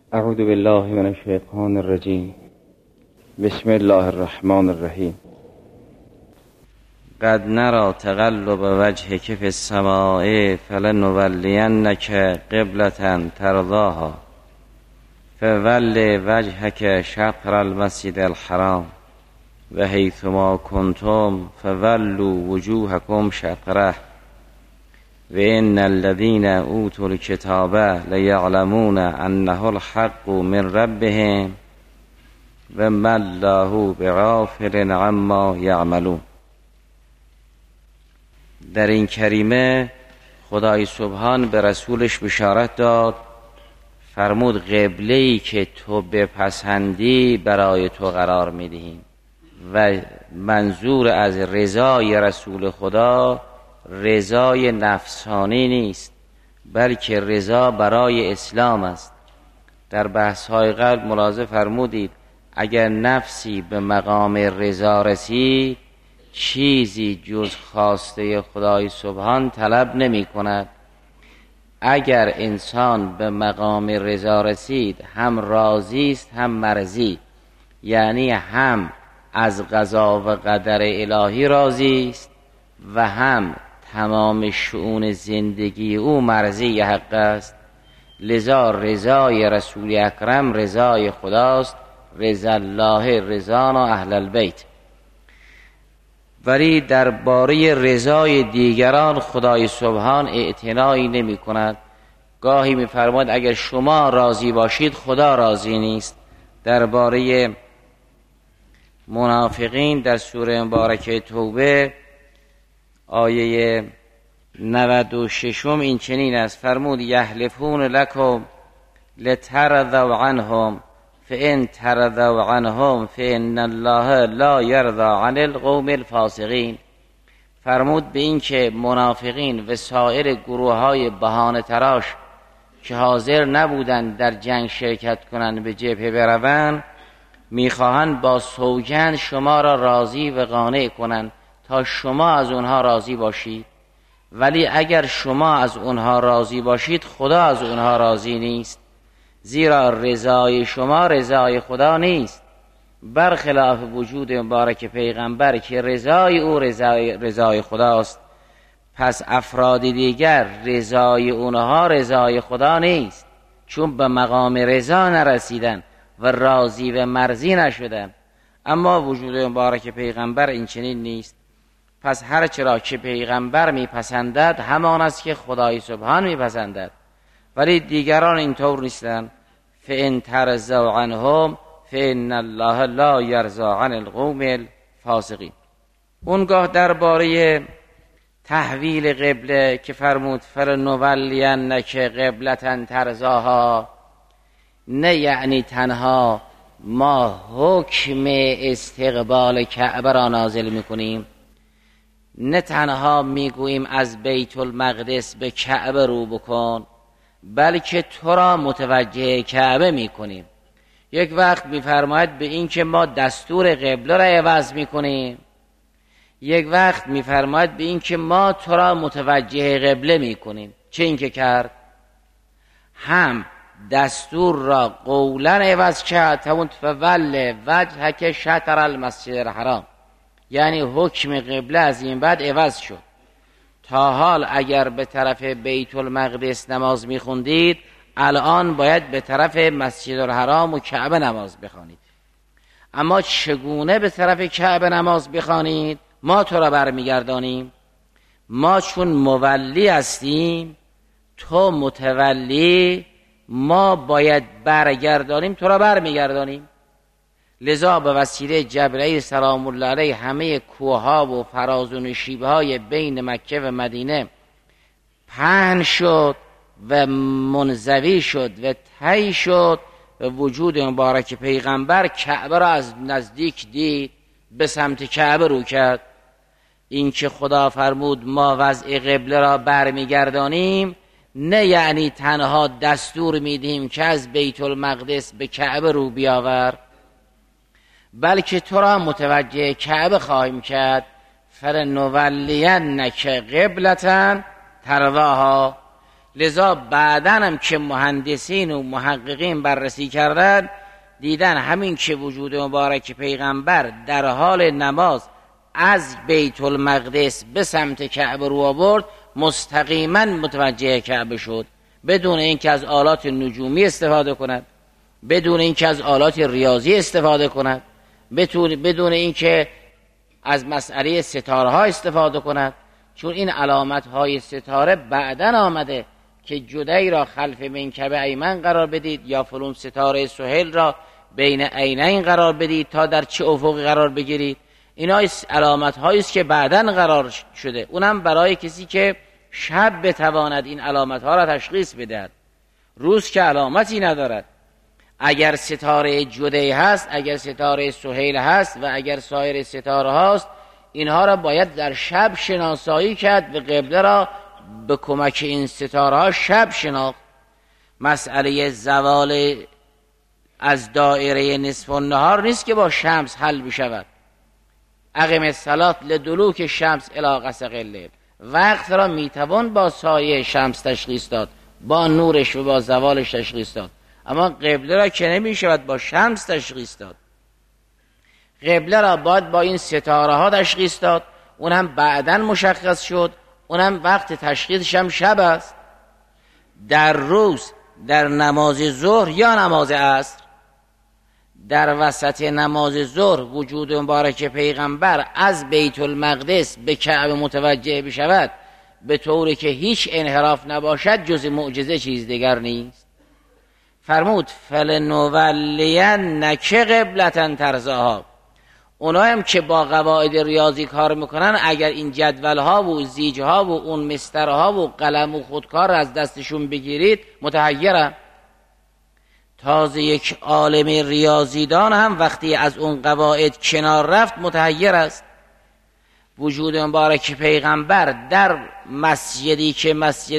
اعوذ بالله من الشیطان الرجیم. بسم الله الرحمن الرحیم. قد نرى تقلب وجهك في السماء فلنولینك قبلة ترضاها فول وجهك شطر المسجد الحرام و حیثما کنتم فولوا وجوهکم شطره و ان الذین اوتوا الکتاب لیعلمون انه الحق من ربهم و ما الله بغافل عما یعملون. در این کریمه خدای سبحان به رسولش بشارت داد، فرمود قبله‌ای که تو بپسندی برای تو قرار میدهیم و منظور از رضای رسول خدا رضای نفسانی نیست، بلکه رضا برای اسلام است. در بحث‌های قبل ملاحظه فرمودید اگر نفسی به مقام رضا رسید چیزی جز خواسته خدای سبحان طلب نمی کند. اگر انسان به مقام رضا رسید هم راضی است هم مرضی، یعنی هم از قضا و قدر الهی راضی است و هم تمام شؤون زندگی او مرضی حق است. لذا رضای رسول اکرم رضای خداست، رضا الله رضانا اهل البیت. ولی درباره رضای دیگران خدای سبحان اعتنایی نمی کند. گاهی می فرماید اگر شما راضی باشید خدا راضی نیست. درباره منافقین در سوره مبارکه توبه آیه 96 این چنین است، فرمود یحلفون لکم لترضوا عنهم فان ترضوا عنهم فان الله لا یرضی عن القوم الفاسقین. فرمود به این که منافقین و سایر گروه های بهانه تراش که حاضر نبودند در جنگ شرکت کنند به جبهه بروند میخواهند با سوگند شما را راضی و قانع کنند تا شما از اونها راضی باشید، ولی اگر شما از اونها راضی باشید خدا از اونها راضی نیست، زیرا رضای شما رضای خدا نیست، برخلاف وجود مبارک پیغمبر که رضای او رضای خداست. پس افراد دیگر رضای اونها رضای خدا نیست، چون به مقام رضا نرسیدن و راضی و مرضی نشدن. اما وجود مبارک پیغمبر این چنین نیست. پس هر چرا که پیغمبر میپسندد همان است که خدای سبحان میپسندد، ولی دیگران اینطور نیستند. فان ترضوا عنهم فان الله لا یرضی عن القوم الفاسقین. اونگاه درباره تحویل قبله که فرمود فلنولینک قبلة ترضاها، نه یعنی تنها ما حکم استقبال کعبه را نازل میکنیم، نه تنها میگوییم از بیت المقدس به کعبه رو بکن، بلکه تو را متوجه کعبه میکنیم. یک وقت میفرماید به این که ما دستور قبله را عوض میکنیم، یک وقت میفرماید به این که ما تو را متوجه قبله میکنیم. چه این که کرد؟ هم دستور را قولا عوض کرد، همون فول وجهک شطر المسجد الحرام، یعنی حکم قبله از این بعد عوض شد. تا حال اگر به طرف بیت المقدس نماز میخوندید الان باید به طرف مسجد الحرام و کعبه نماز بخوانید. اما چگونه به طرف کعبه نماز بخوانید؟ ما تو را برمیگردانیم، ما چون مولی هستیم تو متولی، ما باید برگردانیم تو را برمیگردانیم. لذا به وسیله جبرئیل سلام الله علیه همه کوه‌ها و فراز و نشیب‌های بین مکه و مدینه پهن شد و منزوی شد و طی شد و وجود مبارک پیغمبر کعبه را از نزدیک دید، به سمت کعبه رو کرد. این که خدا فرمود ما وضع قبله را برمیگردانیم، نه یعنی تنها دستور میدیم که از بیت المقدس به کعبه رو بیاور، بلکه تو را متوجه کعبه خواهیم کرد. فلنولینک قبلة ترضاها، لذا بعداً هم که مهندسین و محققین بررسی کردن دیدن همین که وجود مبارک پیغمبر در حال نماز از بیت المقدس به سمت کعبه رو آورد مستقیما متوجه کعبه شد، بدون اینکه از آلات نجومی استفاده کند، بدون اینکه از آلات ریاضی استفاده کند، بدون اینکه از مسئله ستاره ها استفاده کند. چون این علامت های ستاره بعداً آمده که جدی را خلف منکب ایمن قرار بدید یا فلان ستاره سهیل را بین عینین قرار بدید تا در چه افقی قرار بگیرید. اینا علامت هایی است که بعداً قرار شده، اونم برای کسی که شب بتواند این علامت ها را تشخیص بدهد، روز که علامتی ندارد. اگر ستاره جدی هست، اگر ستاره سهیل هست و اگر سایر ستاره هاست، اینها را باید در شب شناسایی کرد و قبله را به کمک این ستاره ها شب شناخت. مسئله زوال از دایره نصف النهار نیست که با شمس حل بشود. اقم الصلاة لدلوک شمس الی غسق الليل، وقت را میتوان با سایه شمس تشخیص داد، با نورش و با زوالش تشخیص داد، اما قبله را که نمیشود با شمس تشخیص داد. قبله را باید با این ستاره ها تشخیص داد، اونم بعداً مشخص شد، اونم وقت تشخیصش هم شب است. در روز در نماز ظهر یا نماز عصر، در وسط نماز ظهر وجود مبارک پیغمبر از بیت المقدس به کعبه متوجه بشود به طوری که هیچ انحراف نباشد جز معجزه چیز دیگر نیست. فرمود فلنولینک قبلة ترضاها. اونا هم که با قواعد ریاضی کار میکنن، اگر این جدول ها و زیج ها و اون مستر ها و قلم و خودکار از دستشون بگیرید متحیرن. تازه یک عالم ریاضیدان هم وقتی از اون قواعد کنار رفت متحیر است. وجود مبارک پیغمبر در مسجدی که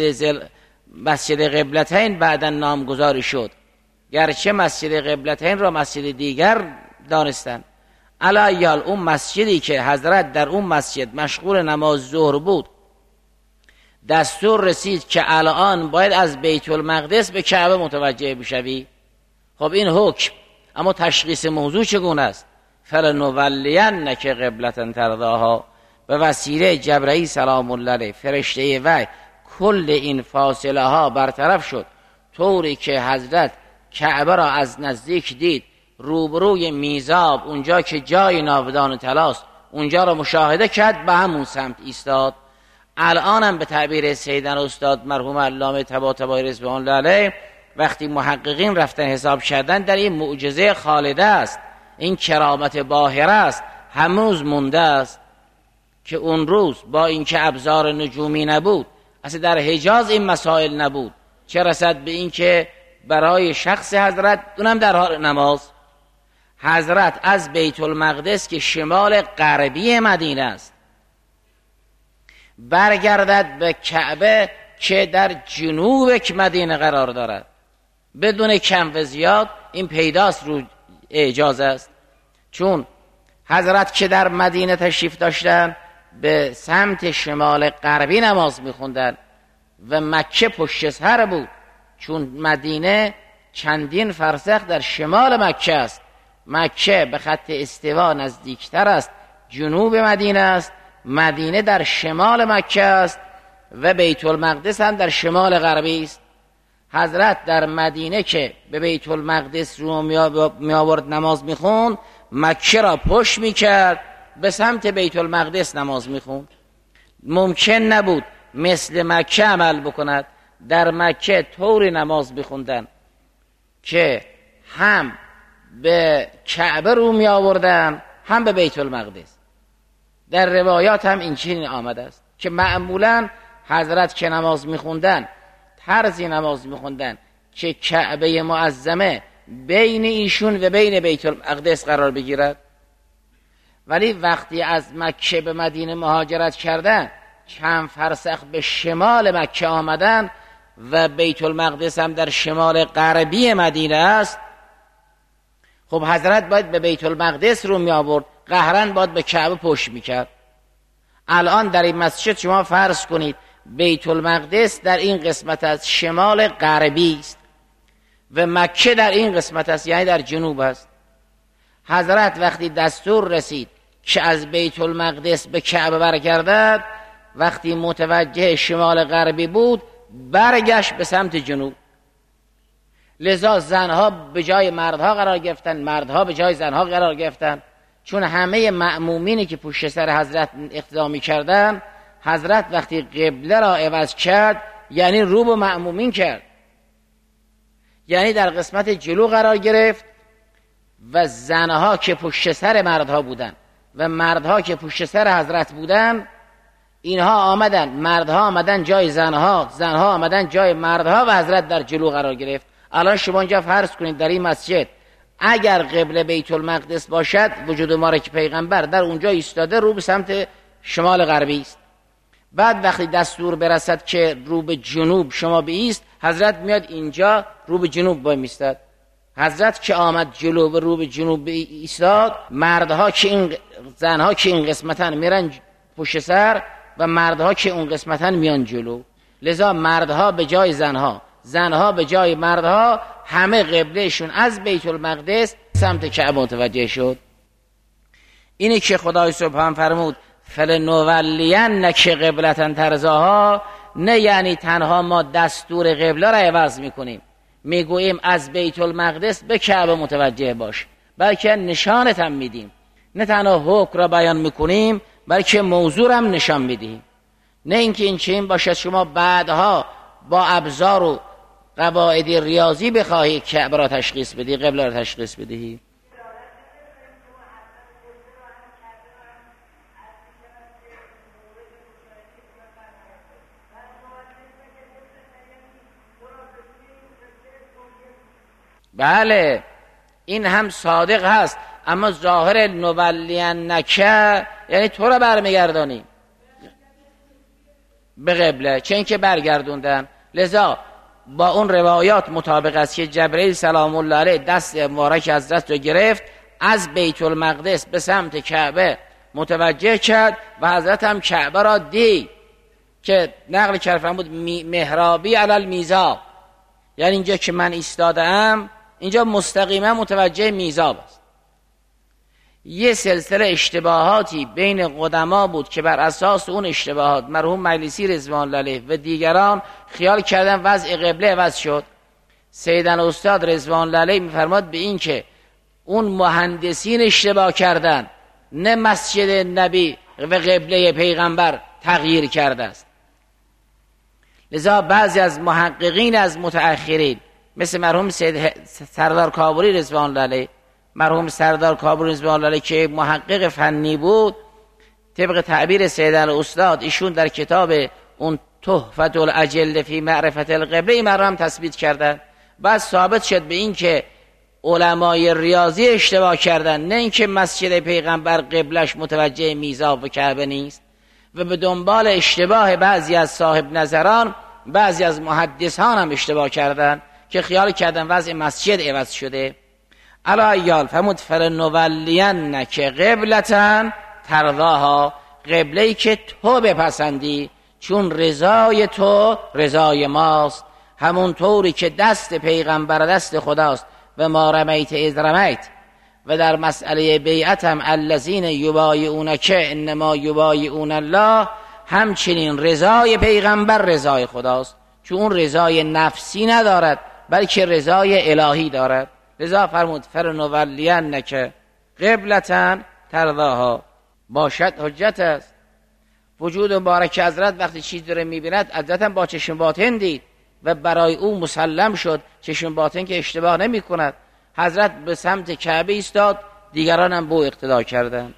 مسجد قبلتین بعداً نامگذاری شد، گرچه مسجد قبلتین را مسجد دیگر دانستند، علایال اون مسجدی که حضرت در اون مسجد مشغول نماز ظهر بود، دستور رسید که الان باید از بیت المقدس به کعبه متوجه بشوی. خب این حکم، اما تشخیص موضوع چگونه است؟ فلنولینک قبلة ترضاها. به وسیله جبرئیل سلام الله علیه فرشته وحی کل این فاصله ها برطرف شد، طوری که حضرت کعبه را از نزدیک دید، روبروی میزاب اونجا که جای ناودان طلاست اونجا را مشاهده کرد، به همون سمت ایستاد. الانم به تعبیر سیدنا استاد مرحوم علامه طباطبایی رضوان الله علیه وقتی محققین رفتن حساب کردن در این معجزه خالده است، این کرامت باهره است، هنوز مونده است که اون روز با اینکه ابزار نجومی نبود، اصلا در حجاز این مسائل نبود، چه رسد به این که برای شخص حضرت اونم در حال نماز، حضرت از بیت المقدس که شمال غربی مدینه است برگردد به کعبه که در جنوب مدینه قرار دارد، بدون کم و زیاد این پیداست رو اعجاز است. چون حضرت که در مدینه تشریف داشتن به سمت شمال غربی نماز میخوندن و مکه پشت سر بود، چون مدینه چندین فرسخ در شمال مکه است، مکه به خط استوا نزدیکتر است، جنوب مدینه است، مدینه در شمال مکه است و بیت المقدس هم در شمال غربی است. حضرت در مدینه که به بیت المقدس رو می آورد نماز میخوند، مکه را پشت میکرد به سمت بیت المقدس نماز میخوند. ممکن نبود مثل مکه عمل بکند. در مکه طوری نماز میخوندن که هم به کعبه رو می آوردن هم به بیت المقدس. در روایات هم این چنین آمده است که معمولا حضرت که نماز میخوندن طرزی نماز میخوندن که کعبه معظمه بین ایشون و بین بیت المقدس قرار بگیرد. ولی وقتی از مکه به مدینه مهاجرت کردن، چند فرسخ به شمال مکه آمدن و بیت المقدس هم در شمال غربی مدینه است، خب حضرت باید به بیت المقدس رو می آورد، قهرن باید به کعبه پشت می کرد. الان در این مسجد شما فرض کنید بیت المقدس در این قسمت از شمال غربی است و مکه در این قسمت است، یعنی در جنوب است. حضرت وقتی دستور رسید که از بیت المقدس به کعبه برگردد، وقتی متوجه شمال غربی بود برگشت به سمت جنوب. لذا زنها به جای مردها قرار گرفتن، مردها به جای زنها قرار گرفتن، چون همه مأمومینی که پشت سر حضرت اقتدا می‌کردند، حضرت وقتی قبله را عوض کرد یعنی رو به مأمومین کرد، یعنی در قسمت جلو قرار گرفت و زنها که پشت سر مردها بودن و مردها که پشت سر حضرت بودن، اینها آمدن، مردها آمدن جای زنها، زنها آمدن جای مردها و حضرت در جلو قرار گرفت. الان شما اینجا فرض کنید در این مسجد اگر قبله بیت المقدس باشد، وجود مبارک پیغمبر در اونجا ایستاده رو به سمت شمال غربی است. بعد وقتی دستور برسد که رو به جنوب شما بایست، حضرت میاد اینجا رو به جنوب بایستد. حضرت که آمد جلو و رو به جنوب ایستاد، مردها که این زنها که این قسمتن میرن پشت سر و مردها که اون قسمتن میان جلو. لذا مردها به جای زنها، زنها به جای مردها، همه قبلهشون از بیت المقدس سمت کعبه متوجه شد. اینی که خدای سبحان فرمود فلنولینک قبلة ترضاها، نه یعنی تنها ما دستور قبله را عوض میکنیم، میگوییم از بیت المقدس به کعبه متوجه باش، بلکه نشانت هم میدیم. نه تنها حکم را بیان میکنیم بلکه موضوع هم نشان میدیم. نه اینکه این چنین باشد شما بعدها با ابزار و قواعد ریاضی بخواهی کعبه را تشخیص بدی، قبله را تشخیص بدی. بله این هم صادق هست، اما ظاهر نولینک یعنی تو را برمیگردانی به قبله، چون که برگردوندن. لذا با اون روایات مطابق است که جبرئیل سلام الله علیه دست مبارک حضرت رو گرفت، از بیت المقدس به سمت کعبه متوجه کرد و حضرت هم کعبه را دید که نقل کرد بود محرابی علی المیزاب، یعنی اینجا که من ایستادم اینجا مستقیما متوجه میزاب است. یه سلسله اشتباهاتی بین قدما بود که بر اساس اون اشتباهات مرحوم مجلسی رضوان الله علیه و دیگران خیال کردن وضع قبله عوض شد. سیدنا استاد رضوان الله علیه میفرماد به این که اون مهندسین اشتباه کردن، نه مسجد نبی و قبله پیغمبر تغییر کرده است. لذا بعضی از محققین از متأخرین مثل مرحوم سردار کابلی رضوان الله علیه، مرحوم سردار کابلی رضوان الله علیه که محقق فنی بود، طبق تعبیر سیدنا استاد ایشون در کتاب اون تحفة الاجل فی معرفت القبله این مرحوم تثبیت کردن. بعد ثابت شد به این که علمای ریاضی اشتباه کردن، نه اینکه مسجد پیغمبر قبلش متوجه میزاب و کعبه نیست. و به دنبال اشتباه بعضی از صاحب نظران، بعضی از محدثان هم اشتباه کردن که خیال کردن وضع مسجد عوض شده. علا ایال فرمود فلنولینک قبلة ترضاها، قبله‌ای که تو بپسندی، چون رضای تو رضای ماست، همون طوری که دست پیغمبر دست خداست و ما رمیت اذ رمیت. و در مسئله بیعت هم الذین یبایعونک انما یبایعون الله، همچنین رضای پیغمبر رضای خداست، چون اون رضای نفسی ندارد بلکه رضای الهی دارد. لذا فرمود فلنولینک قبلة ترضاها، باشد حجت است. وجود مبارک حضرت وقتی چیز داره میبیند حضرت هم با چشم باطن دید و برای او مسلم شد، چشم باطن که اشتباه نمی کند. حضرت به سمت کعبه ایستاد، دیگران هم به او اقتدا کردند.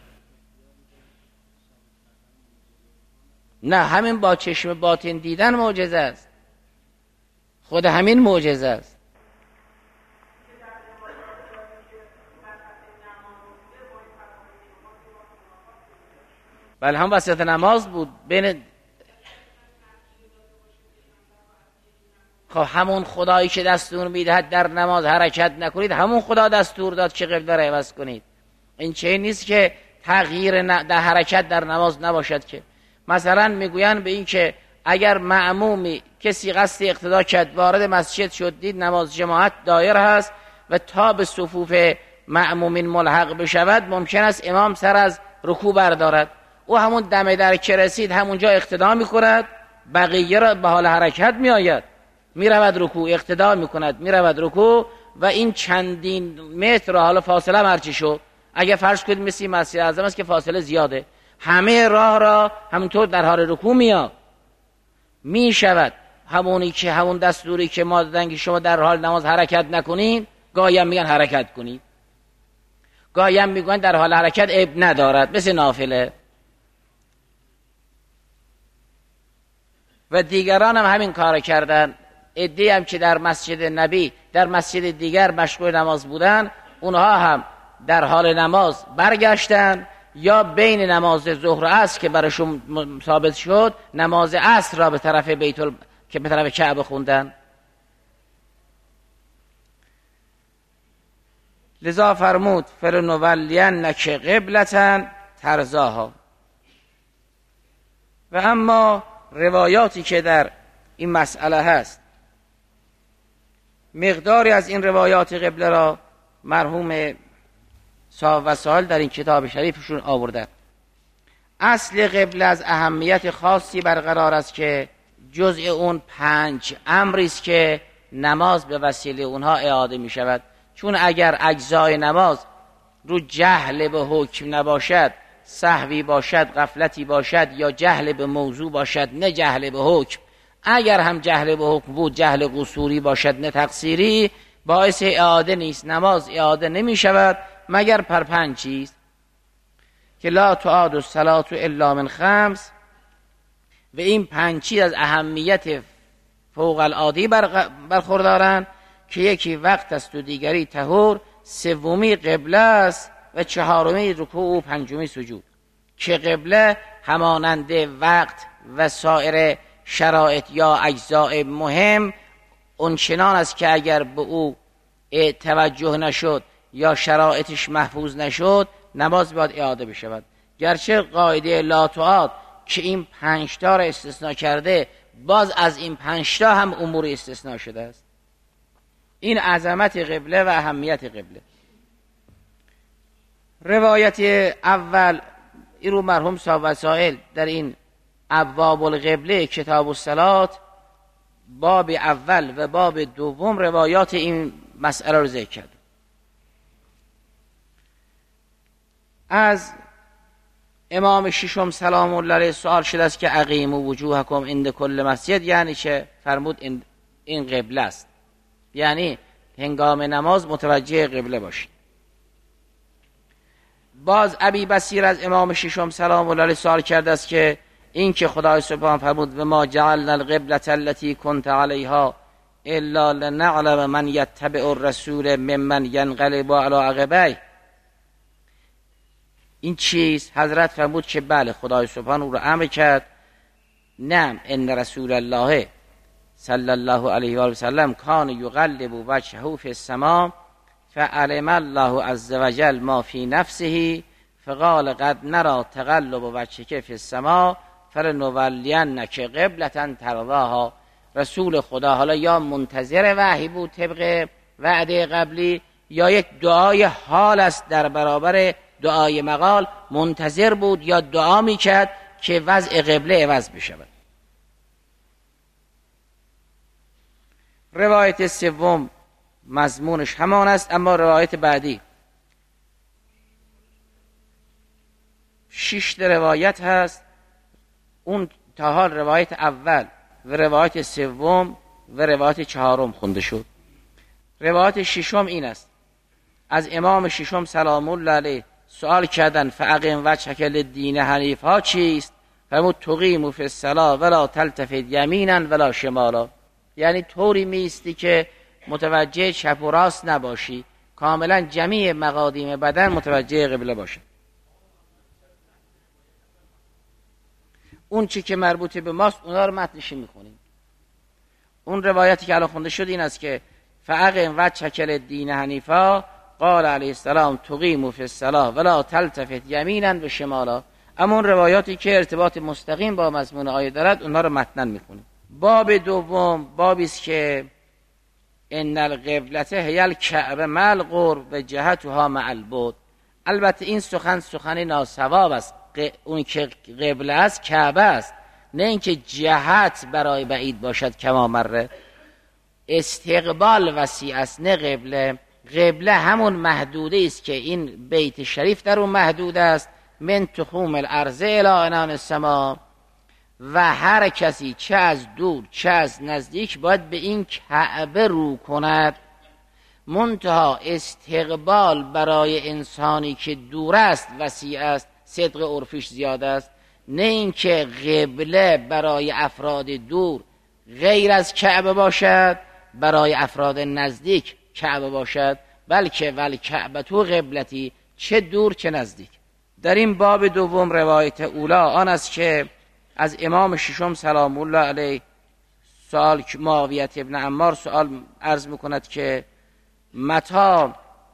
نه همین با چشم باطن دیدن معجزه است، خود همین معجزه است. بله هم وسط نماز بود بین. خب همون خدایی که دستور میدهد در نماز حرکت نکنید، همون خدا دستور داد که قبله را عوض کنید. این چه نیست که تغییر در حرکت در نماز نباشد. که مثلا میگوین به این که اگر معمومی کسی قصد اقتدا کرد وارد مسجد شد دید نماز جماعت دایر هست و تا به صفوف معمومین ملحق بشود ممکن است امام سر از رکوع بردارد، او همون دم در که رسید همونجا اقتدا میکند، بقیه را به حال حرکت میآید، میرود رکوع، اقتدا میکند، میرود رکوع و این چندین متر حالا فاصله هرچی شد، اگه فرض کنید مثل مسجد اعظم است که فاصله زیاده، همه راه را همونطور در حال رکوع میاد میشود. همون دستوری که ما دادن که شما در حال نماز حرکت نکنین، گاهی هم میگن حرکت کنید، گاهی هم میگن در حال حرکت عیب ندارد مثل نافله. و دیگران هم همین کار کردن. عده‌ای هم که در مسجد نبی در مسجد دیگر مشغول نماز بودن، اونها هم در حال نماز برگشتن یا بین نماز ظهر و عصر که براشون ثابت شد نماز عصر را به طرف که به طرف کعبه خوندن. لذا فرمود فلنولینک قبلة ترضاها. و اما روایاتی که در این مسئله هست، مقداری از این روایات قبله را مرحوم صاحب وسائل در این کتاب شریفشون آوردن. اصل قبله از اهمیت خاصی برقرار است که جزء اون 5 امری است که نماز به وسیله اونها اعاده می شود. چون اگر اجزای نماز رو جهل به حکم نباشد، سهوی باشد، غفلتی باشد یا جهل به موضوع باشد نه جهل به حکم، اگر هم جهل به حکم بود جهل قصوری باشد نه تقصیری، باعث اعاده نیست. نماز اعاده نمی شود مگر پر 5 چیز که لا تعاد الصلاة الا من 5، و این 5 چیز از اهمیت فوق العاده برخوردارند که یکی وقت است و دیگری طهور، سومی قبله است و چهارمی رکوع و پنجمی سجود. که قبله همانند وقت و سایر شرایط یا اجزاء مهم اونچنان است که اگر به او توجه نشد یا شرایطش محفوظ نشد نماز باید اعاده بشود. گرچه قاعده لا تعاد که این 5 تا را استثناء کرده، باز از این 5 تا هم امور استثناء شده است. این عظمت قبله و اهمیت قبله. روایت اول این رو مرحوم صاحب وسائل در این ابواب القبله کتاب الصلات باب اول و باب دوم روایات این مسئله رو ذکر کرد. از امام ششم سلام الله علیه سوال شده است که اقیموا وجوهکم عند کل مسجد، یعنی چه؟ فرمود این قبله است، یعنی هنگام نماز متوجه قبله باشید. باز ابی بصیر از امام ششم سلام الله علیه سوال کرده است که این که خدای سبحان فرمود و ما جعلنا القبلة التي كنت عليها الا لنعلم من يتبع الرسول ممن ينقلب على عقبيه، این چیز حضرت فرمود که بله خدای سبحان او را امر کرد، نعم ان رسول الله صلی الله علیه و سلم کان یقلب وجهه فی السماء فعلم الله عز وجل ما فی نفسه فقال قد نرى تقلب وجهك فی السماء فلنولینک قبلة ترضاها. رسول خدا حالا یا منتظر وحی بود طبق وعده قبلی یا یک دعای حال است در برابر دعای مقال، منتظر بود یا دعا میکرد که وضع قبله عوض بشود. روایت سوم مضمونش همان است، اما روایت بعدی 6 روایت هست. اون تا حال روایت اول و روایت سوم و روایت 4 خونده شد. روایت 6 این است. از امام ششم سلام الله علیه سوال کردن فاقم وجهک للدین حنیفا چیست؟ فرمود تقیم فی الصلاة ولا تلتفت یمینا ولا شمالا، یعنی طوری میستی که متوجه چپ و راست نباشی، کاملا جمیع مقادیم بدن متوجه قبله باشه. اون چی که مربوط به ماست اونا رو متنشی میخونیم. اون روایتی که الان خونده شد این است که فاقم وجهک للدین حنیفا قال علیه السلام تقیم فی الصلاة ولا تلتفت یمینا و شمالا. اما اون روایاتی که ارتباط مستقیم با مضمون آیه دارد اونها رو متناً میخونیم. باب دوم بابی است که ان القبلة هی الکعبه مع القرب و جهتها مع البعد. البته این سخن ناصواب است. اون که قبله است کعبه است، نه اینکه جهت برای بعید باشد. کما مره استقبال وسیع است نه قبله. قبله همون محدوده است که این بیت شریف در اون محدود است، من تخوم الارض الی عنان السما، و هر کسی چه از دور چه از نزدیک باید به این کعبه رو کند. منتها استقبال برای انسانی که دور است وسیع است، صدق عرفیش زیاد است، نه اینکه قبله برای افراد دور غیر از کعبه باشد، برای افراد نزدیک کعبه باشد، بلکه والکعبة قبلتی، چه دور چه نزدیک. در این باب دوم روایت اولا آن است که از امام ششم سلام الله علیه سوال معاویه ابن عمار سوال عرض میکند که متی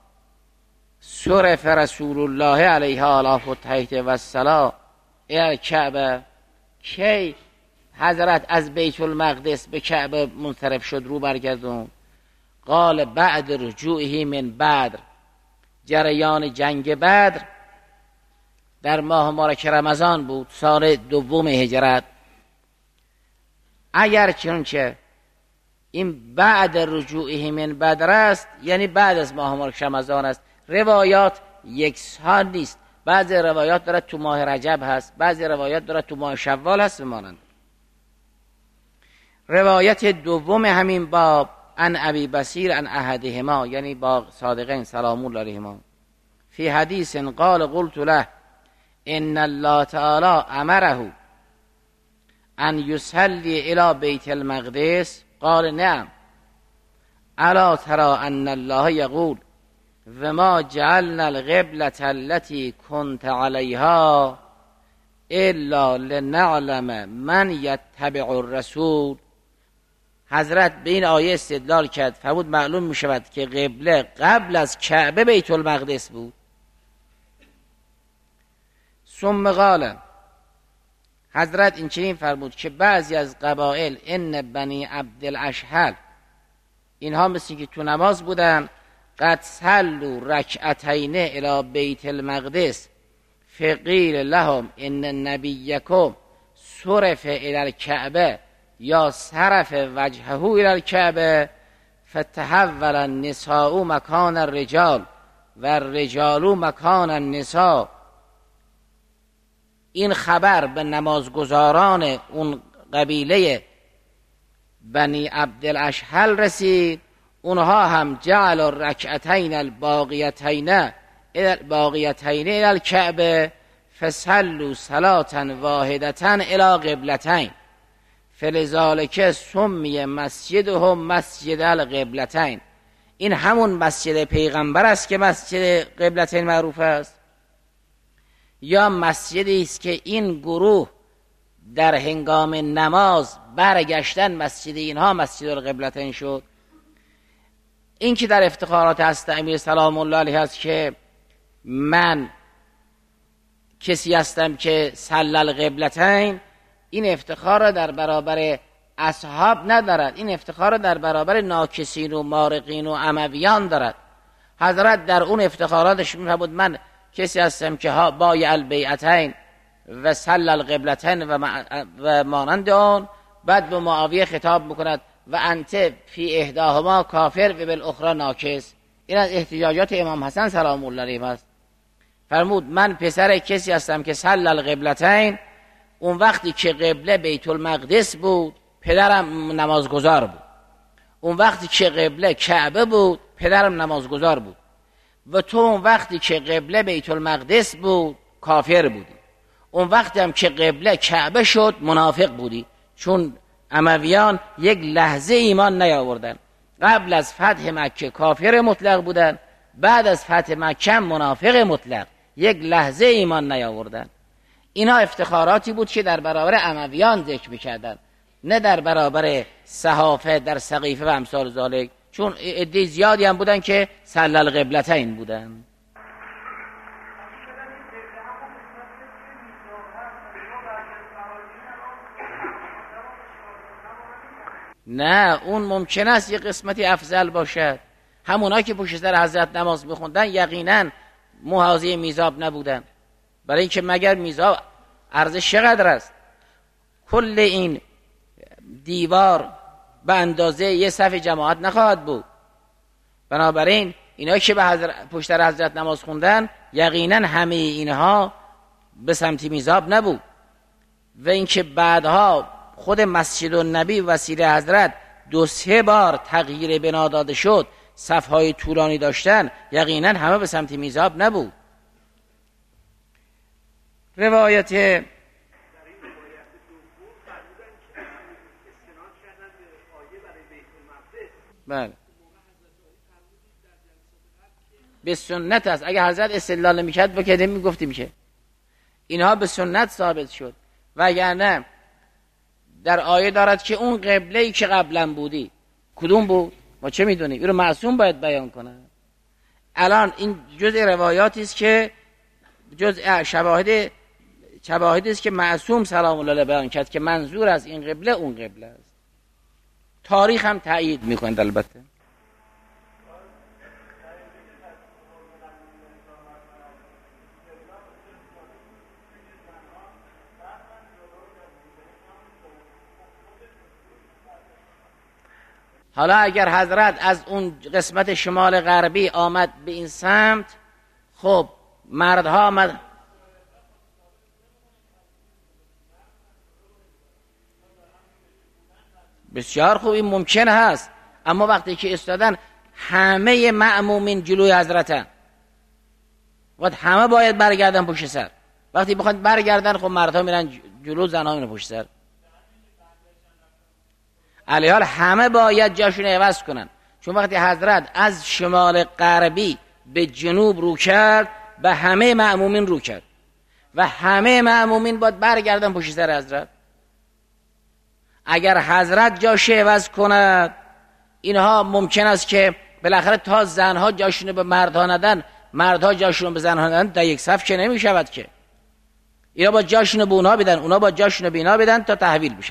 صرف رسول الله علیه آله الطهرة و الصلاة الی الکعبه، کی حضرت از بیت المقدس به کعبه منصرف شد، رو برگردون؟ قال بعد رجوعه من بدر، جریان جنگ بدر در ماه مبارک رمضان بود، سال دوم هجرت. اگر چنانچه این بعد رجوعه من بدر است، یعنی بعد از ماه مبارک رمضان است. روایات یکسان نیست، بعضی روایات دارد تو ماه رجب هست، بعضی روایات دارد تو ماه شوال هست بمانند. روایت دوم همین باب عن ابی بصیر عن احدهما، یعنی با صادقین سلام الله علیهما، فی حدیث قال قلت له ان الله تعالی امره ان یصلی الی بیت المقدس، قال نعم، الا ترى ان الله یقول و ما جعلنا القبلة التي كنت عليها الا لنعلم من یتبع الرسول. حضرت به این آیه استدلال کرد، فرمود معلوم می شود که قبله قبل از کعبه بیت المقدس بود. ثم قال، حضرت این چنین فرمود که بعضی از قبایل ان بنی عبدالاشهل، اینها مثل که تو نماز بودن، قد صلوا رکعتین الی بیت المقدس فقیل لهم ان نبیکم صرف الی الکعبه یا صرف وجهه الی الکعبه فتحول النساء مکان الرجال و الرجال مکان النساء. این خبر به نمازگزاران اون قبیله بنی عبدالاشهل رسید، اونها هم جعل الرکعتین الباقیتین الی الکعبه فصلوا صلاة واحدة الی قبلتین فلذلک سمی مسجدهم مسجد القبلتین. این همون مسجد پیغمبر است که مسجد قبلتین معروف است، یا مسجدی است که این گروه در هنگام نماز برگشتن مسجد اینها مسجد القبلتین شد. این که در افتخارات هست امیر سلام الله علیه هست که من کسی هستم که صلی القبلتین، این افتخار را در برابر اصحاب ندارد، این افتخار را در برابر ناکسین و مارقین و امویان دارد. حضرت در اون افتخاراتش می‌فرمود من کسی هستم که بایع البیعتین و صلی القبلتین و مانند آن. بعد به معاویه خطاب میکند و انت فی احداهما کافر و بالاخرى ناکس. این از احتجاجات امام حسن سلام الله علیه است. فرمود من پسر کسی هستم که صلی القبلتین، اون وقتی که قبله بیت المقدس بود پدرم نمازگزار بود، اون وقتی که قبله کعبه بود پدرم نمازگزار بود، و تو اون وقتی که قبله بیت المقدس بود کافر بودی، اون وقتی هم که قبله کعبه شد منافق بودی. چون امویان یک لحظه ایمان نیاوردن، قبل از فتح مکه کافر مطلق بودن، بعد از فتح مکه منافق مطلق، یک لحظه ایمان نیاوردن. اینا افتخاراتی بود که در برابر امویان ذکر می‌کردن، نه در برابر صحافه در سقیفه و امثال ذالک، چون عده زیادی هم بودن که صلی القبلتین بودن. نه، اون ممکن است یه قسمتی افضل باشد. همونا که پشت سر حضرت نماز میخوندن یقینا محاذی میزاب نبودن، برای اینکه مگر میزاب ارزش چقدر است؟ کل این دیوار به اندازه یه صف جماعت نخواهد بود. بنابراین اینا که به پشت سر حضرت نماز خوندن یقینا همه اینها به سمت میزاب نبود. و اینکه بعدها خود مسجد النبی وسیله حضرت 2-3 بار تغییر بنا داده شد، صفهای طولانی داشتن، یقینا همه به سمت میزاب نبود. روایت بله به سنت است. اگه حضرت استدلال میکرد بکنیم میگفتیم که اینها به سنت ثابت شد، وگرنه در آیه دارد که اون قبله‌ای که قبلا بودی کدوم بود؟ ما چه میدونیم؟ این رو معصوم باید بیان کنه. الان این جزء روایاتی است که جزء شواهدی است که معصوم سلام الله علیه بیان کرد که منظور از این قبله اون قبله است. تاریخ هم تایید میکنه البته. حالا اگر حضرت از اون قسمت شمال غربی آمد به این سمت، خب مردها آمد. بسیار خوب، این ممکن هست، اما وقتی که استادن همه مأمومین جلوی حضرتن و همه باید برگردن پشت سر. وقتی بخواد برگردن خب مردها میرن جلو، زنها میرن پشت سر. علیحال همه باید جاشون عوض کنن، چون وقتی حضرت از شمال غربی به جنوب رو کرد به همه مأمومین رو کرد و همه مأمومین باید برگردن پشت سر حضرت. اگر حضرت جاش عوض کند اینها ممکن است که بالاخره تا زنها جاشون به مردها ندن، مردها جاشون به زنها ندن، در یک صف که نمی شود که. اینا با جاشون به اونا بدن، اونا با جاشون به اینا بدن تا تحویل بشن.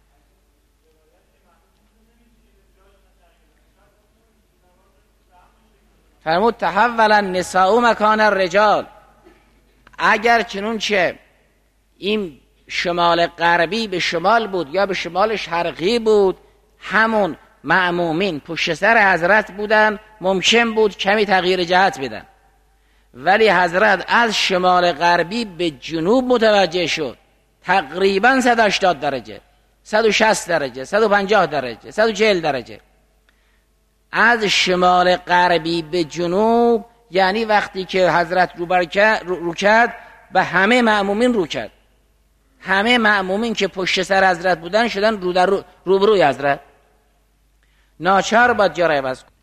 فرمود تحول النساء مکان الرجال. اگر چنونچه این شمال غربی به شمال بود یا به شمال شرقی بود، همون مأمومین پشت سر حضرت بودن، ممکن بود کمی تغییر جهت بدن، ولی حضرت از شمال غربی به جنوب متوجه شد، تقریبا 180 درجه، 160 درجه، 150 درجه، 140 درجه. از شمال غربی به جنوب یعنی وقتی که حضرت رو کرد به همه مأمومین رو کرد. همه مأمومین که پشت سر حضرت بودن شدن روبروی حضرت. ناچار باید جا را عوض کن.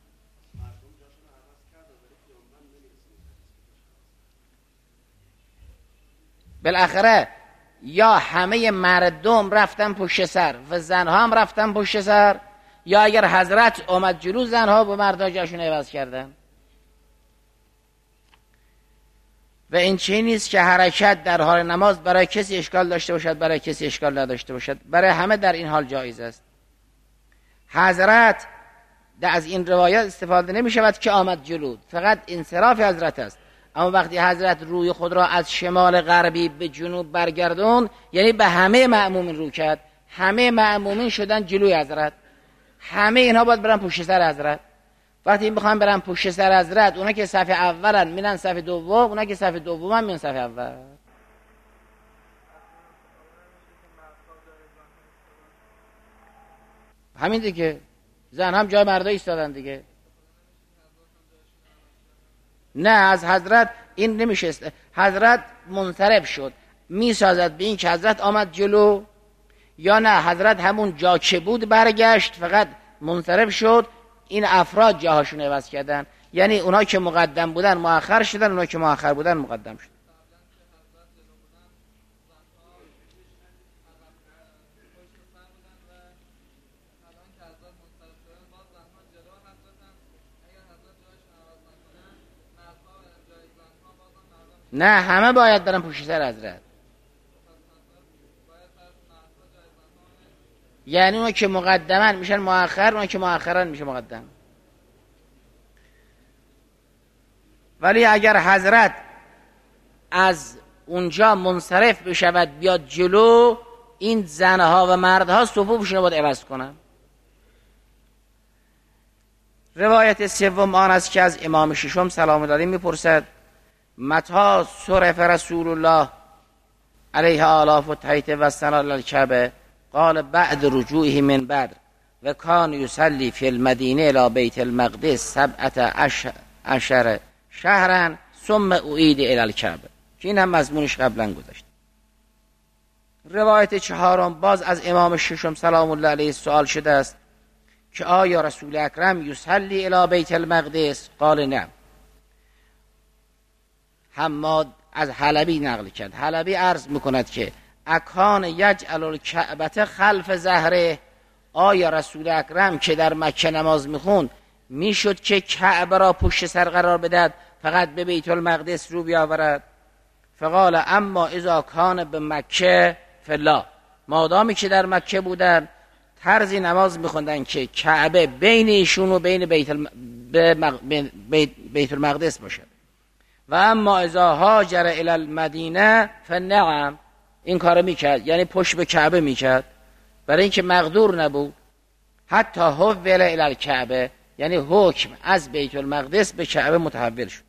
بالاخره یا همه مردم رفتن پشت سر و زنها هم رفتن پشت سر، یا اگر حضرت آمد جلو زنها با مردها جاشون عوض کردن. و این چیزی نیست که حرکت در حال نماز برای کسی اشکال داشته باشد، برای کسی اشکال نداشته باشد، برای همه در این حال جایز است. حضرت از این روایت استفاده نمی شود که آمد جلو، فقط انصراف حضرت است. اما وقتی حضرت روی خود را از شمال غربی به جنوب برگردون یعنی به همه مأمومین رو کرد، همه مأمومین شدن جلوی حضرت، همه اینها باید برن پشت سر حضرت. وقتی بخوام برن پشت سر حضرت، اونا که صف اولن میرن صف دوم، اونا که صف دومن میرن صف اول. همین دیگه، زن هم جای مردا ایستادن دیگه. نه از حضرت این نمیشه. حضرت منصرف شد، میسازد به این که حضرت آمد جلو، یا نه حضرت همون جا که بود برگشت فقط منصرف شد، این افراد جاهاشون عوض کردن، یعنی اونا که مقدم بودن مؤخر شدن، اونا که مؤخر بودن مقدم شدن. نه همه باید برن پشت سر حضرت. یعنی اون که مقدمن میشن مؤخر، اون که مؤخرن میشه مقدم. ولی اگر حضرت از اونجا منصرف بشود بیاد جلو، این زنها و مردها صفوفشون رو باید عوض کنن. روایت سوم آن است که از امام ششم سلام الله علیه میپرسد متى صرف رسول الله علیه آلاف و تحیط و سنال الکعبه؟ قال بعد رجوعه من بدر و کان یصلی فی المدینه الی بیت المقدس 17 شهرا ثم اعید الی الکعبه، که این هم مضمونش قبلا گذشت. روایت چهارم باز از امام ششم سلام الله علیه سوال شده است که آیا رسول اکرم یصلی الی بیت المقدس؟ قال نه. حماد از حلبی نقل کرد. حلبی عرض میکند که اکان یجعل الکعبه خلف ظهره، آیا رسول اکرم که در مکه نماز میخوند میشد که کعبه را پشت سر قرار بدهد فقط به بیت المقدس رو بیاورد؟ فقال اما اذا کان به مکه فلا، مادامی که در مکه بودن طرزی نماز میخوندن که کعبه بین ایشون و بین بیت المقدس باشد. و اما اذا هاجر الی المدینه فنعم، این کار میکرد، یعنی پشت به کعبه میکرد برای اینکه مقدور نبود. حتی حول الی الکعبه، یعنی حکم از بیت المقدس به کعبه متحول شد.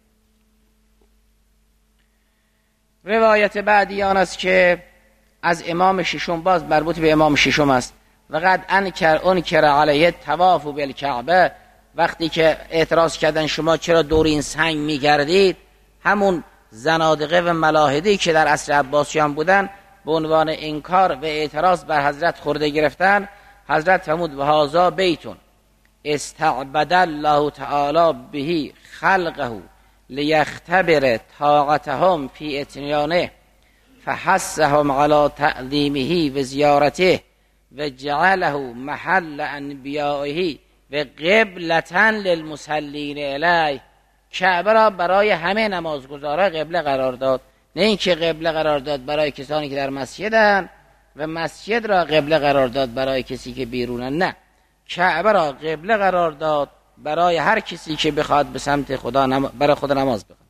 روایت بعدی آن است که از امام ششم باز مربوط به امام ششم است. وقد انکر علیه طواف بالکعبه، وقتی که اعتراض کردن شما چرا دور این سنگ میگردید، همون زنادقه و ملاحدی که در عصر عباسیان بودن به عنوان انکار و اعتراض بر حضرت خورده گرفتن، حضرت فرمود و هذا بیتون استعبد الله تعالی به خلقه لیختبر طاقتهم فی اتیانه فحثهم علی تعظیمه و زیارته و جعله محل انبیائه و قبلة للمصلین الیه. کعبه را برای همه نمازگزارا قبله قرار داد، نه اینکه قبله قرار داد برای کسانی که در مسجدن و مسجد را قبله قرار داد برای کسی که بیرونن، نه، کعبه را قبله قرار داد برای هر کسی که بخواد به سمت خدا برای خدا نماز بخواد.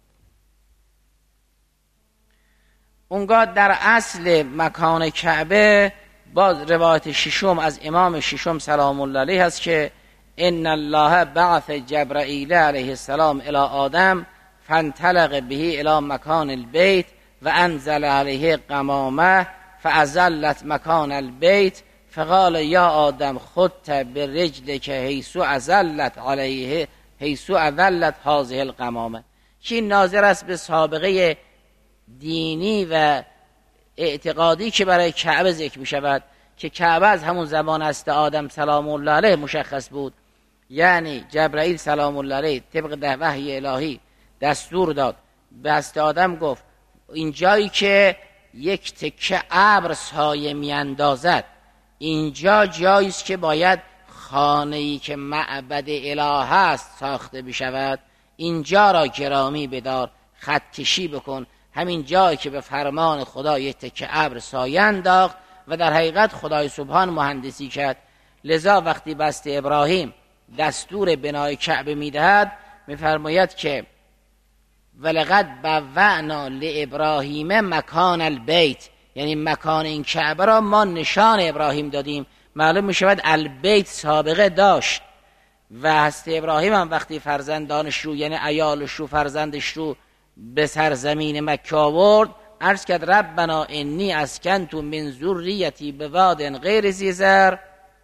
اونگاه در اصل مکان کعبه باز روایت ششم از امام ششم سلام الله علیه هست که ان الله بعث جبرائیل علیه السلام الی آدم فانطلق به الی مکان البیت و انزل علیه قمامه فازلت مکان البیت فقال یا آدم خدت برجلک حیث ازلت علیه حیث اذلت هذه القمامه. که ناظر است به سابقه دینی و اعتقادی که برای کعبه ذکر می شود که کعبه از همون زمان است آدم سلام الله علیه مشخص بود. یعنی جبرائیل سلام الله علیه طبق وحی الهی دستور داد، به دست آدم گفت این جایی که یک تکه ابر سایه میاندازد، اینجا جایی است که باید خانه‌ای که معبد اله است ساخته بشود، اینجا را گرامی بدار، خط کشی بکن. همین جایی که به فرمان خدا یک تکه ابر سایه انداخت و در حقیقت خدای سبحان مهندسی کرد. لذا وقتی بست ابراهیم دستور بنای کعبه میدهد میفرماید که ولقد بوأنا لابراهیم مکان البیت، یعنی مکان این کعبه را ما نشان ابراهیم دادیم. معلوم می شود البیت سابقه داشت و حضرت ابراهیم هم وقتی فرزندانش رو یعنی عیالش رو فرزندش رو به سرزمین مکه آورد، عرض کرد ربنا انی اسکنت من ذریتی بواد غیر ذی زرع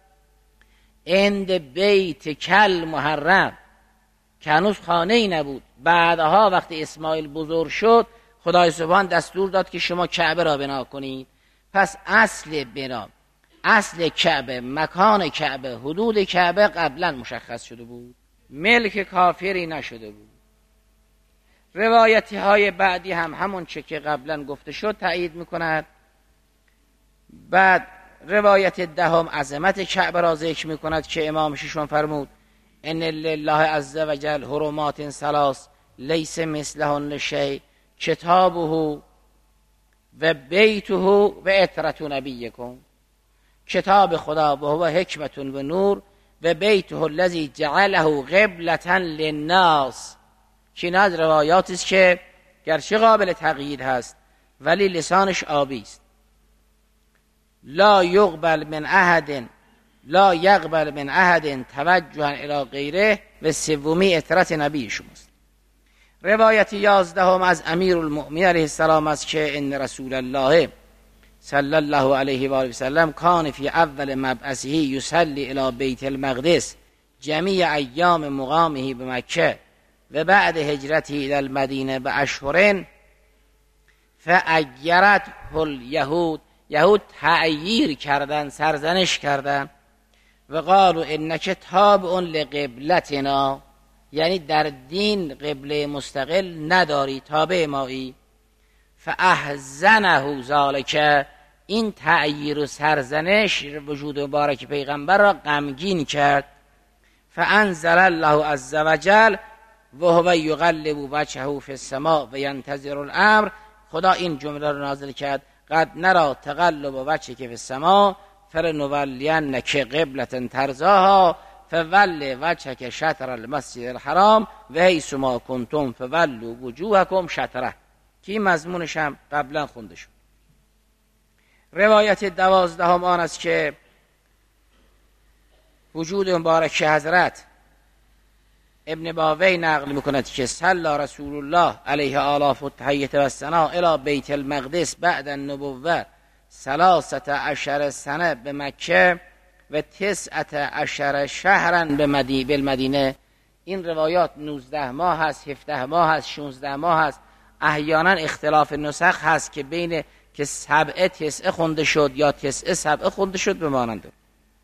عند بیت کل محرم، که هنوز خانه ای نبود. بعدها وقتی اسماعیل بزرگ شد خدای سبحان دستور داد که شما کعبه را بنا کنید. پس اصل بنا، اصل کعبه، مکان کعبه، حدود کعبه قبلا مشخص شده بود، ملک کافری نشده بود. روایتی های بعدی هم همون چه که قبلا گفته شد تایید میکند. بعد روایت دهم عظمت کعبه را ذکر میکند که امام ششم فرمود ان لله عز وجل حرمات ثلاث لیس مثلهن شیء کتابه و بیته و عطرة نبیکم. کتاب خدا و هو حکمت و نور و بیته الذی جعله قبلة للناس، که این از روایاتی است که گرچه قابل تقیید هست ولی لسانش آبی است. لا یقبل من احد توجها الی غیره و سومی اطرت نبی شماست. روایت 11 از امیر المؤمنین علیه السلام است که ان رسول الله صلی الله علیه و آله و سلم کان فی اول مبعثه یصلی الی بیت المقدس جمیع ایام مقامه بمکه و بعد هجرته الی المدینه باشهر فعیرت الیهود، یهود تعییر کردن، سرزنش کردن و قالوا انک تابع لقبلتنا، یعنی در دین قبله مستقل نداری، تابع مایی. فاحزنه ذلک، این تعییر و سرزنش وجود مبارک پیغمبر را غمگین کرد. فانزل الله عز وجل و هو یقلب وجهه فی السماء و ینتظر الامر، خدا این جمله را نازل کرد قد نرى تقلب وجهک فی السماء فلنولینک قبلة ترضاها فول وجهک شطر المسجد الحرام و حیث ما کنتم فولوا وجوهکم شطره، که این مضمونش هم قبلا خونده شد. روایت 12 آن است که وجود مبارک حضرت ابن باوی نقل میکند که صلی رسول الله علیه آلاف التحیة و الثنا الی بیت المقدس بعد النبوة 13 سنه به مکه و 19 شهرا بالمدینه. این روایات 19 ماه هست، 17 ماه هست، 16 ماه هست. احیانا اختلاف نسخ هست که بین که 7 9 خونده شد یا 9 7 خونده شد به مانند.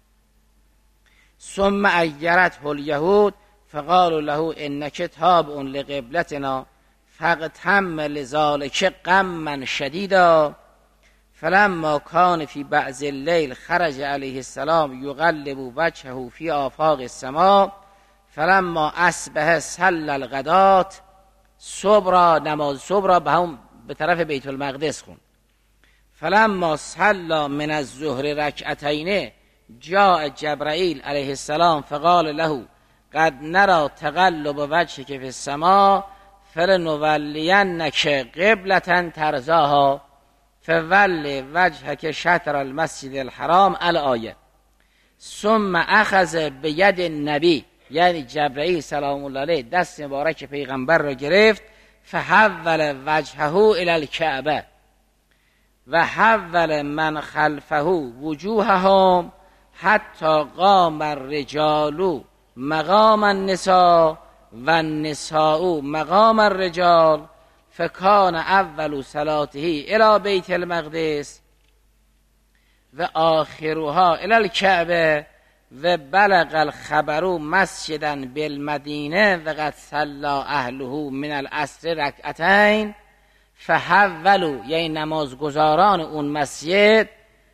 ثم عیرته الیهود فقالوا له انک تابع لقبلتنا فاغتم لذلک غما شدیدا فلما کان فی بعض اللیل خرج علیه السلام یقلب وجهه فی آفاق السماء فلما اصبح صلی الغداة، صبح را نماز صبح را به طرف بیت المقدس خون. فلما صلی من الظهر رکعتین جاء جبرائیل علیه السلام فقال له قد نرى تقلب وجهک فی السماء فلنولینک قبلة ترضاها فول وجهک شطر المسجد الحرام الآیه. ثم اخذ بید النبی، یعنی جبرائیل سلام الله علیه دست مبارک پیغمبر را گرفت، فحول وجهه الی الکعبه و حول من خلفه وجوههم حتی قام الرجال مقام النساء و النساء مقام الرجال فکان اول صلاته الی بیت المقدس و آخرها الی الکعبه و بلغ الخبر مسجدا بالمدینه و قد صلی اهله من العصر رکعتین فحولوا، یعنی نمازگزاران اون مسجد،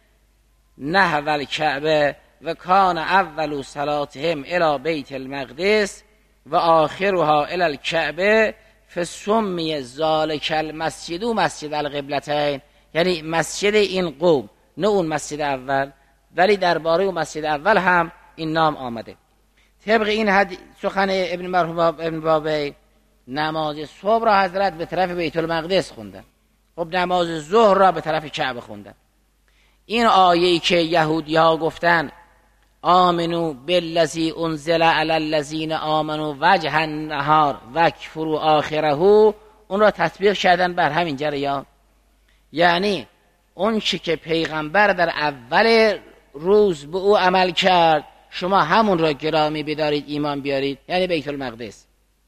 نحو الکعبه و کان اول صلاتهم الی بیت المقدس و آخرها الی الکعبه فسمی ذالک المسجد مسجد القبلتین، یعنی مسجد این قوم، نه اون مسجد اول، ولی درباره اون مسجد اول هم این نام آمده. طبق این سخن ابن مرحوم ابن بابی نماز صبح را حضرت به طرف بیت المقدس خوندن، خب نماز ظهر را به طرف کعبه خوندن. این آیه‌ای که یهودی ها گفتن آمنو بالذی انزل علی الذین آمنو وجه النهار وکفروا آخره، اون را تطبیق کردن بر همین جریان. یعنی اون چی که پیغمبر در اول روز به او عمل کرد شما همون را گرامی بدارید، ایمان بیارید، یعنی بیت المقدس.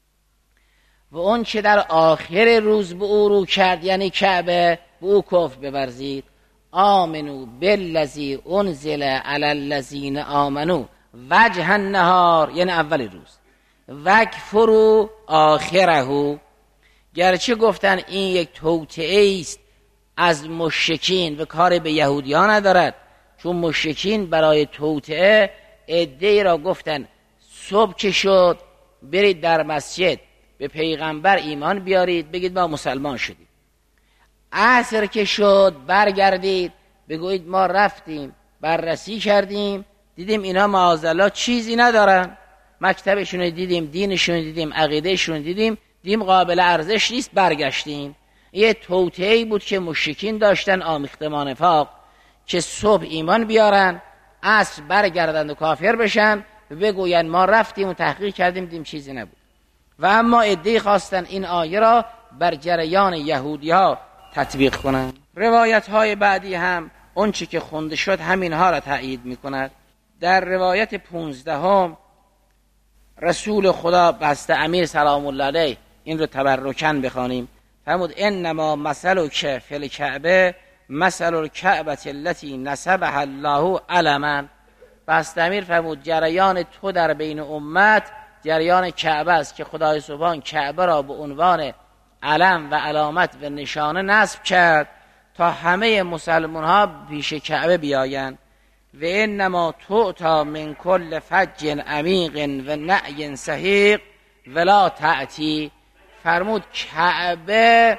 و اون چی در آخر روز به او رو کرد یعنی کعبه، به او کفر بورزید. آمنو بالذی انزل علی الذین آمنو وجه النهار، یعنی اول روز، وکفروا آخره. گرچه گفتن این یک توطئه است از مشرکین و کار به یهودیان ندارد، چون مشرکین برای توطئه عده‌ای را گفتن صبح که شد برید در مسجد به پیغمبر ایمان بیارید، بگید ما مسلمان شدیم. عصر که شد برگردید بگویید ما رفتیم بررسی کردیم، دیدیم اینا معاذالله چیزی ندارن، مکتبشون رو دیدیم، دینشون رو دیدیم، عقیدهشون رو دیدیم قابل ارزش نیست، برگشتیم. یه توطئه‌ای بود که مشرکین داشتن آمیخته با نفاق، که صبح ایمان بیارن، عصر برگردند و کافر بشن و بگوین ما رفتیم و تحقیق کردیم دیدیم چیزی نبود. و اما عده‌ای خواستن این آیه را بر جریان یهودی‌ها تطبیق کنند. روایت‌های بعدی هم اون چی که خونده شد همینها را تایید می‌کند. در روایت 15 رسول خدا بسته امیر سلام الله علیه این رو تبرکاً بخوانیم، فرمود انما مثلک فی الکعبه مثل الکعبه التي نصبها الله علما. بسته امیر فرمود جریان تو در بین امت جریان کعبه است که خدای سبحان کعبه را به عنوان علم و علامت و نشانه نصب کرد تا همه مسلمان ها پیش کعبه بیایند. و انما تعطی من کل فج عمیق و نعی سحیق ولا تأتی. فرمود کعبه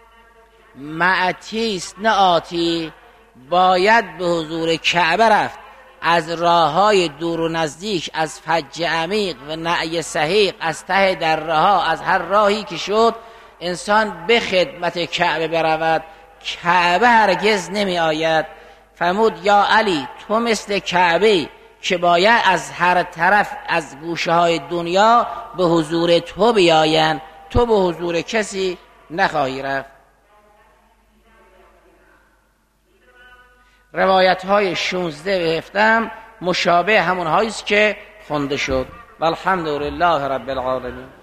معتی است نه آتی، باید به حضور کعبه رفت، از راههای دور و نزدیک، از فج عمیق و نعی سحیق، از ته دره ها، از هر راهی که شد انسان به خدمت کعبه برود، کعبه هرگز نمی آید. فرمود یا علی تو مثل کعبه که باید از هر طرف از گوشه های دنیا به حضور تو بیاین، تو به حضور کسی نخواهی رفت. روایت های 16 و 17 مشابه همون هاییست که خونده شد. والحمد لله رب العالمین.